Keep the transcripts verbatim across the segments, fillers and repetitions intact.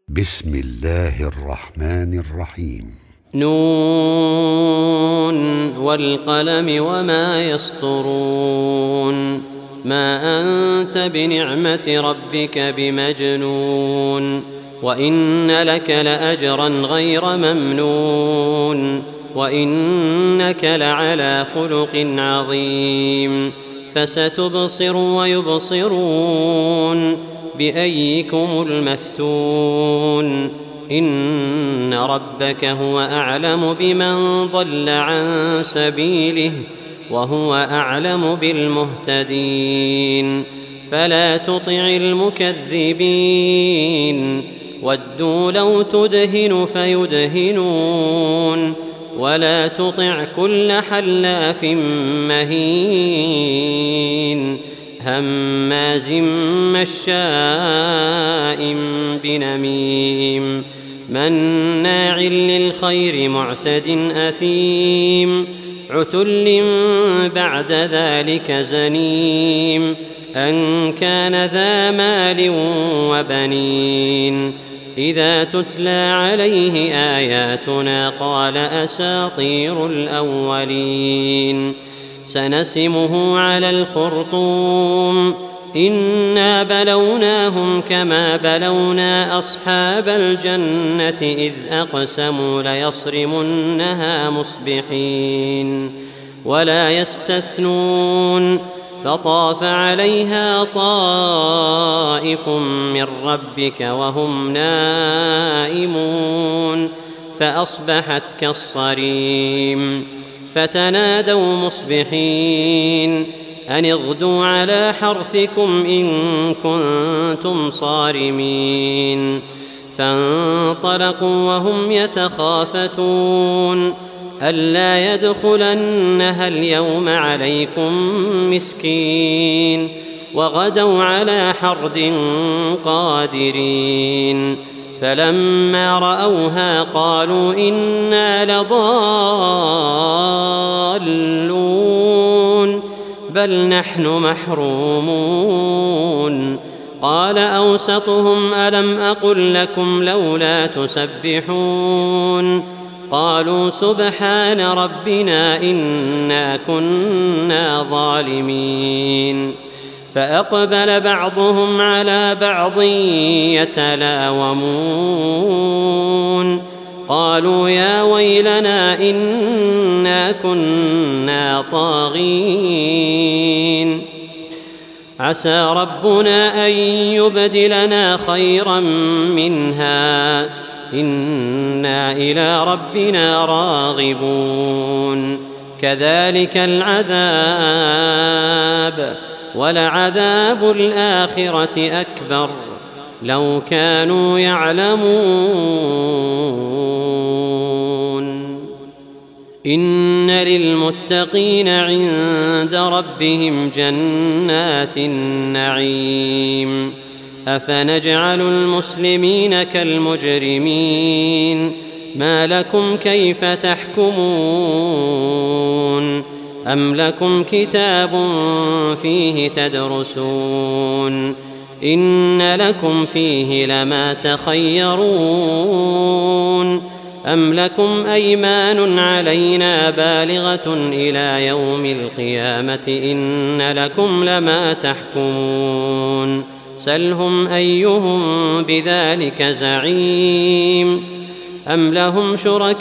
بسم الله الرحمن الرحيم. نون والقلم وما يسطرون. ما أنت بنعمة ربك بمجنون. وإن لك لأجرا غير ممنون. وإنك لعلى خلق عظيم. فستبصر ويبصرون بأيكم المفتون. إن ربك هو أعلم بمن ضل عن سبيله وهو أعلم بالمهتدين. فلا تطع المكذبين. ودوا لو تدهن فيدهنون. ولا تطع كل حلاف مهين هماز مشاء بنميم مناع للخير معتد أثيم عتل بعد ذلك زنيم أن كان ذا مال وبنين. إذا تتلى عليه آياتنا قال أساطير الأولين. سنسمه على الخرطوم. إنا بلوناهم كما بلونا أصحاب الجنة إذ أقسموا ليصرمنها مصبحين ولا يستثنون. فطاف عليها طائف من ربك وهم نائمون فأصبحت كالصريم. فتنادوا مصبحين أن اغدوا على حرثكم إن كنتم صارمين. فانطلقوا وهم يتخافتون ألا يدخلنها اليوم عليكم مسكين. وغدوا على حرد قادرين. فلما رأوها قالوا إنا لضالون بل نحن محرومون. قال أوسطهم ألم أقل لكم لولا تسبحون. قالوا سبحان ربنا إنا كنا ظالمين. فأقبل بعضهم على بعض يتلاومون قالوا يا ويلنا إنا كنا طاغين. عسى ربنا أن يبدلنا خيرا منها إنا إلى ربنا راغبون. كذلك العذاب ولعذاب الآخرة أكبر لو كانوا يعلمون. إن للمتقين عند ربهم جنات النعيم. أفنجعل المسلمين كالمجرمين. ما لكم كيف تحكمون. أم لكم كتاب فيه تدرسون. إن لكم فيه لما تخيرون. أم لكم أيمان علينا بالغة إلى يوم القيامة إن لكم لما تحكمون. سلهم أيهم بذلك زعيم. أم لهم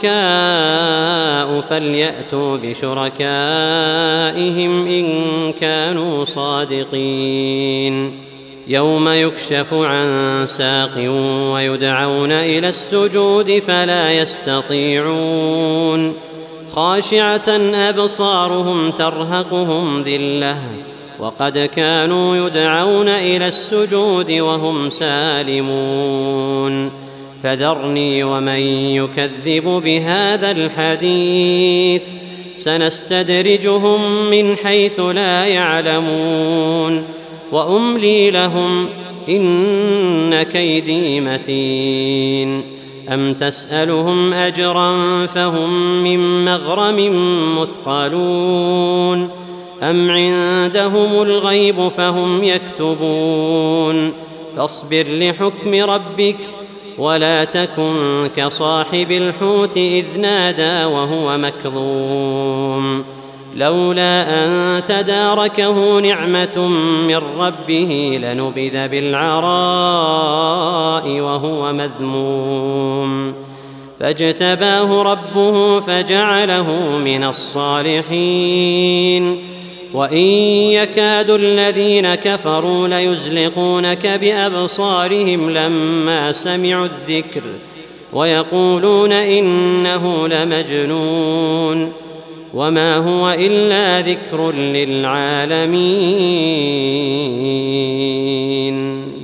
شركاء فليأتوا بشركائهم إن كانوا صادقين. يوم يكشف عن ساق ويدعون إلى السجود فلا يستطيعون. خاشعة أبصارهم ترهقهم ذلة وقد كانوا يدعون إلى السجود وهم سالمون. فذرني ومن يكذب بهذا الحديث سنستدرجهم من حيث لا يعلمون وأملي لهم إن كيدي متين. أم تسألهم أجرا فهم من مغرم مثقلون أم عندهم الغيب فهم يكتبون. فاصبر لحكم ربك ولا تكن كصاحب الحوت إذ نادى وهو مكظوم لولا أن تداركه نعمة من ربه لنبذ بالعراء وهو مذموم فاجتباه ربه فجعله من الصالحين وإن يكاد الذين كفروا ليزلقونك بأبصارهم لما سمعوا الذكر ويقولون إنه لمجنون وما هو إلا ذكر للعالمين.